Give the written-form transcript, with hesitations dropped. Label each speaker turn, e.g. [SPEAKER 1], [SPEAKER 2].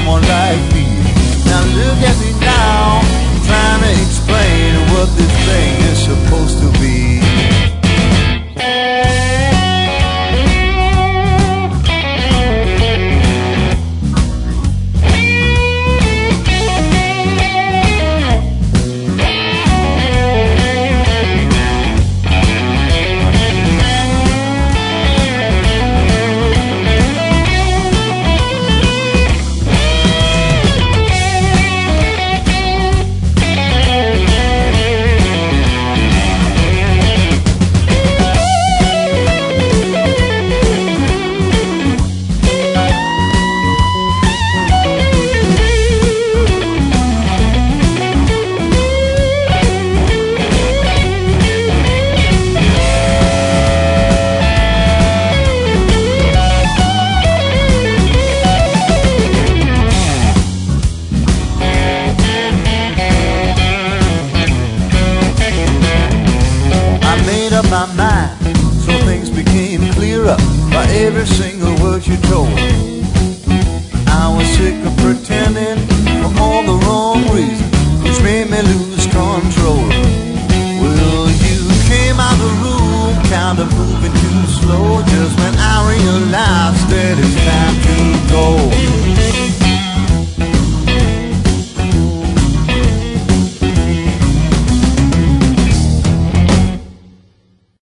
[SPEAKER 1] someone like me. Now look at me now, trying to explain what this thing is supposed to be. My mind, so things became clearer by every single word you told. I was sick of pretending for all the wrong reasons, which made me lose control. Well, you came out of the room, kind of moving